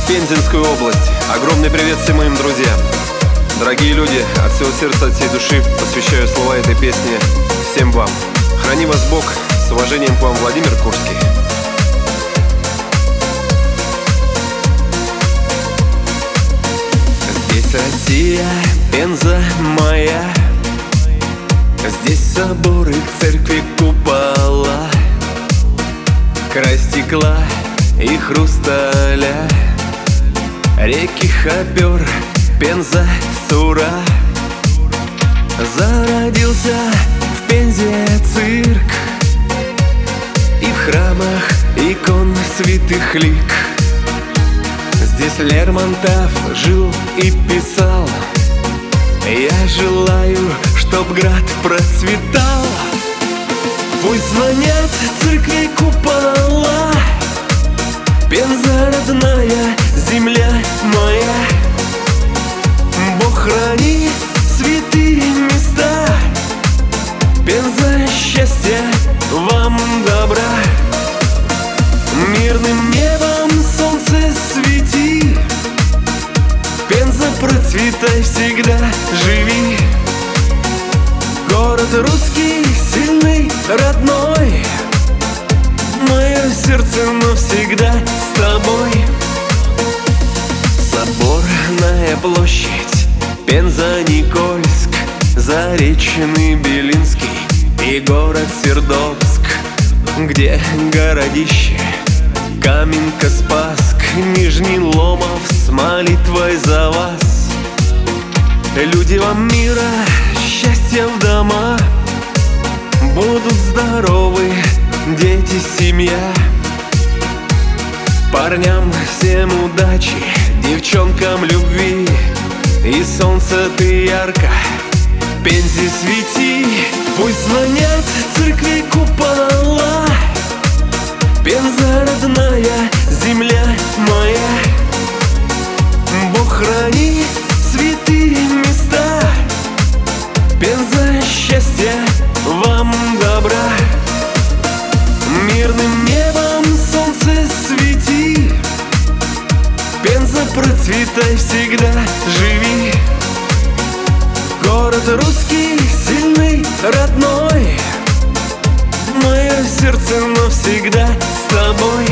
Пензенскую область. Огромный привет всем моим друзьям. Дорогие люди, от всего сердца, от всей души посвящаю слова этой песни всем вам. Храни вас Бог. С уважением к вам, Владимир Курский. Здесь Россия, Пенза моя. Здесь соборы, церкви, купола, край стекла и хрусталя, реки Хопер, Пенза, Сура. Зародился в Пензе цирк, и в храмах икон святых лик. Здесь Лермонтов жил и писал: я желаю, чтоб град процветал. Пусть звонят церкви купола, Пенза родная, земля моя. Бог храни святые места, Пенза счастья, вам добра. Мирным небом солнце свети, Пенза процветай всегда, живи. Город русский, сильный, родной, мое сердце навсегда с тобой. Соборная площадь, Пенза, Никольск, Заречный, Белинский и город Сердобск, где городище Каменка, Спасск, Нижний Ломов с молитвой за вас. Люди вам мира, счастья в дома, будут здоровы дети, семья. Парням всем удачи, девчонкам любви, и солнце ты ярко Пензе свети. Пусть звонят церкви купола, Пенза родная, земля моя. Бог храни святые места, Пенза счастья, вам добра. Мирным небом солнце свети, Пенза процветай всегда, живи. Город русский, сильный, родной, мое сердце навсегда с тобой.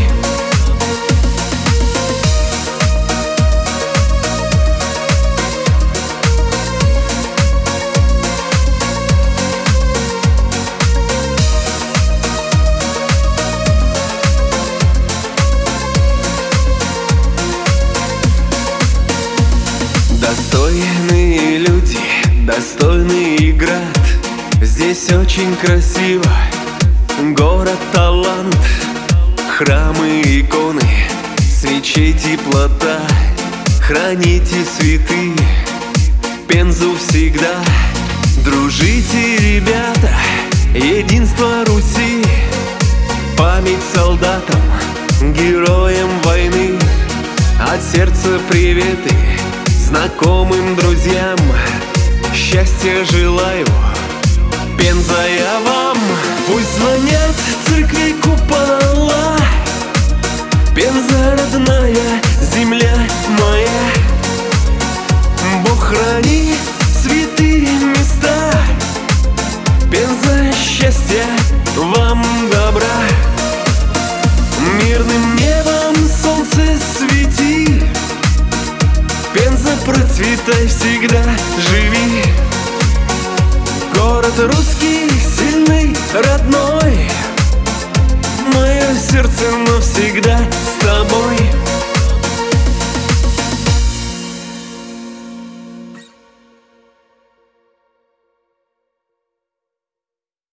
Достойные люди, достойный град. Здесь очень красиво, город талант. Храмы, иконы, свечей теплота. Храните святые Пензу всегда. Дружите, ребята, единство Руси. Память солдатам, героям войны. От сердца приветы знакомым друзьям. Счастья желаю, Пенза, я вам. Пусть звонят церкви купола, Пенза родная, земля моя. Бог храни святые места, Пенза счастья, вам добра. Мирным небом солнце свети, Пенза процветай всегда, живи. Город русский, сильный, родной, мое сердце навсегда с тобой.